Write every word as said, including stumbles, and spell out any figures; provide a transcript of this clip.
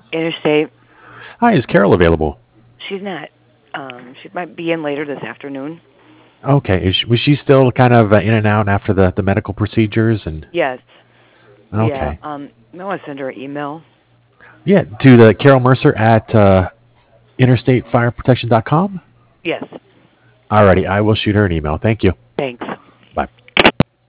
Interstate. Hi, is Carol available? She's not. Um, she might be in later this afternoon. Okay, is she, was she still kind of uh, in and out after the, the medical procedures? And Yes. Yeah. okay, Um, I want to send her an email. yeah, to the Carol Mercer at uh, interstate fire protection dot com. Yes. Alrighty, I will shoot her an email. Thank you. Thanks.